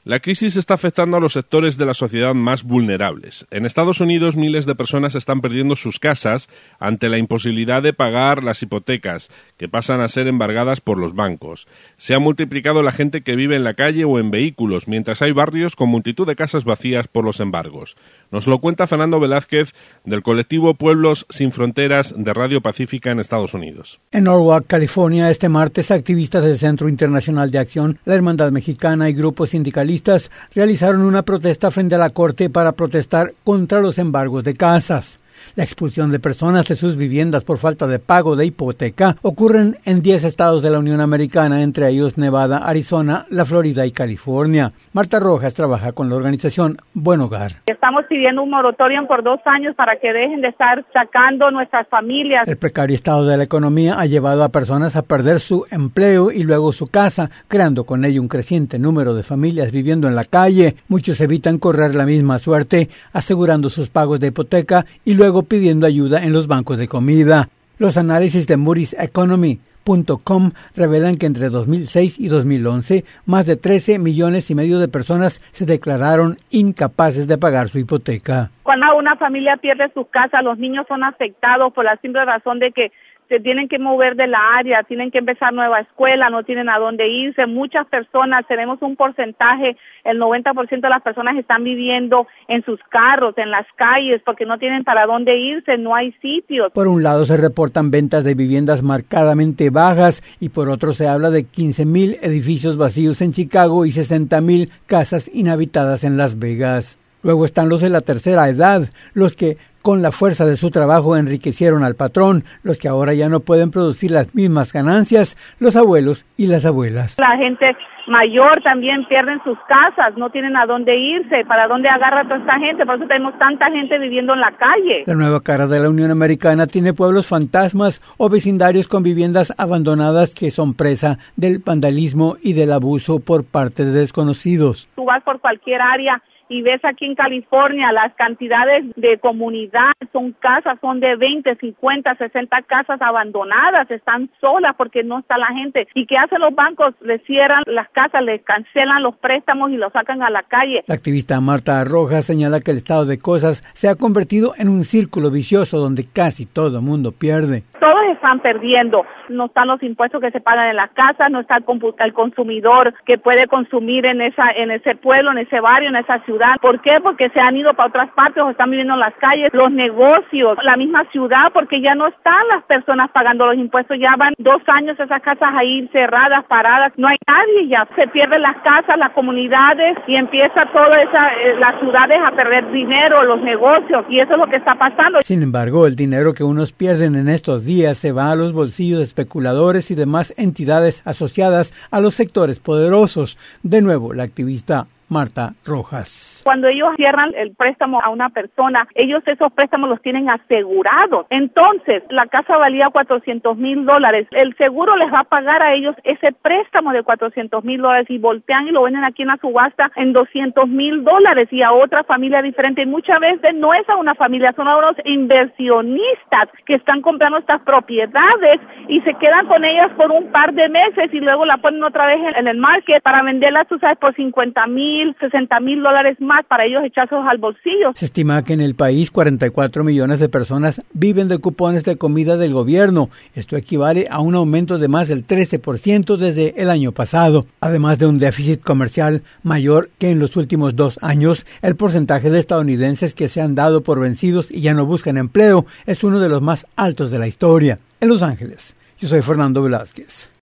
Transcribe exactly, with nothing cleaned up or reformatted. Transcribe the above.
La crisis está afectando a los sectores de la sociedad más vulnerables. En Estados Unidos, miles de personas están perdiendo sus casas ante la imposibilidad de pagar las hipotecas, que pasan a ser embargadas por los bancos. Se ha multiplicado la gente que vive en la calle o en vehículos, mientras hay barrios con multitud de casas vacías por los embargos. Nos lo cuenta Fernando Velázquez, del colectivo Pueblos Sin Fronteras de Radio Pacífica en Estados Unidos. En Norwalk, California, este martes, activistas del Centro Internacional de Acción, la Hermandad Mexicana y grupos sindicalistas realizaron una protesta frente a la Corte para protestar contra los embargos de casas. La expulsión de personas de sus viviendas por falta de pago de hipoteca ocurren en diez estados de la Unión Americana, entre ellos Nevada, Arizona, la Florida y California. Marta Rojas trabaja con la organización Buen Hogar. Estamos pidiendo un moratorium por dos años para que dejen de estar sacando nuestras familias. El precario estado de la economía ha llevado a personas a perder su empleo y luego su casa, creando con ello un creciente número de familias viviendo en la calle. Muchos evitan correr la misma suerte, asegurando sus pagos de hipoteca y luego Luego pidiendo ayuda en los bancos de comida. Los análisis de Moody's Economy punto com revelan que entre dos mil seis y dos mil once, más de trece millones y medio de personas se declararon incapaces de pagar su hipoteca. Cuando una familia pierde su casa, los niños son afectados por la simple razón de que se tienen que mover de la área, tienen que empezar nueva escuela, no tienen a dónde irse. Muchas personas, tenemos un porcentaje, el noventa por ciento de las personas están viviendo en sus carros, en las calles, porque no tienen para dónde irse, no hay sitios. Por un lado se reportan ventas de viviendas marcadamente bajas y por otro se habla de quince mil edificios vacíos en Chicago y sesenta mil casas inhabitadas en Las Vegas. Luego están los de la tercera edad, los que con la fuerza de su trabajo enriquecieron al patrón, los que ahora ya no pueden producir las mismas ganancias, los abuelos y las abuelas. La gente mayor también pierden sus casas, no tienen a dónde irse, para dónde agarra toda esta gente, por eso tenemos tanta gente viviendo en la calle. La nueva cara de la Unión Americana tiene pueblos fantasmas o vecindarios con viviendas abandonadas que son presa del vandalismo y del abuso por parte de desconocidos. Tú vas por cualquier área y ves aquí en California las cantidades de comunidad, son casas, son de veinte, cincuenta, sesenta casas abandonadas, están solas porque no está la gente. ¿Y qué hacen los bancos? Les cierran las casas, les cancelan los préstamos y los sacan a la calle. La activista Marta Rojas señala que el estado de cosas se ha convertido en un círculo vicioso donde casi todo el mundo pierde. Todos están perdiendo, no están los impuestos que se pagan en las casas, no está el, el consumidor que puede consumir en esa en ese pueblo, en ese barrio, en esa ciudad. ¿Por qué? Porque se han ido para otras partes o están viviendo en las calles, los negocios, la misma ciudad, porque ya no están las personas pagando los impuestos, ya van dos años esas casas ahí cerradas, paradas, no hay nadie ya, se pierden las casas, las comunidades y empieza toda esa, eh, las ciudades a perder dinero, los negocios, y eso es lo que está pasando. Sin embargo, el dinero que unos pierden en estos días se va a los bolsillos de especuladores y demás entidades asociadas a los sectores poderosos. De nuevo, la activista Marta Rojas. Cuando ellos cierran el préstamo a una persona, ellos esos préstamos los tienen asegurados. Entonces, la casa valía cuatrocientos mil dólares. El seguro les va a pagar a ellos ese préstamo de cuatrocientos mil dólares y voltean y lo venden aquí en la subasta en doscientos mil dólares y a otra familia diferente. Y muchas veces no es a una familia, son a unos inversionistas que están comprando estas propiedades y se quedan con ellas por un par de meses y luego la ponen otra vez en, en el market para venderlas, tú sabes, por cincuenta mil, sesenta mil dólares más para ellos echárselos al bolsillo. Se estima que en el país cuarenta y cuatro millones de personas viven de cupones de comida del gobierno. Esto equivale a un aumento de más del trece por ciento desde el año pasado. Además de un déficit comercial mayor que en los últimos dos años, el porcentaje de estadounidenses que se han dado por vencidos y ya no buscan empleo es uno de los más altos de la historia. En Los Ángeles, yo soy Fernando Velázquez.